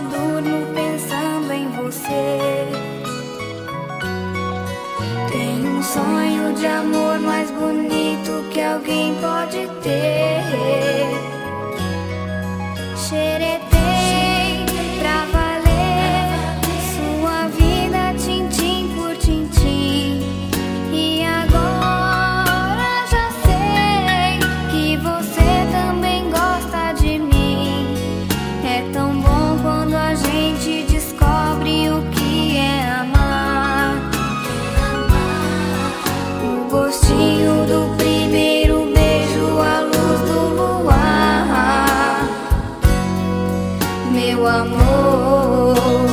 durmo pensando em você. Tenho um sonho de amor mais bonito que alguém pode ter. Xeretei pra valer sua vida, tintim por tintim. E agora já sei que você também gosta de mim. É tão bom quando a gente descobre o que é amar. O gostinho do primeiro beijo, a luz do luar. Meu amor,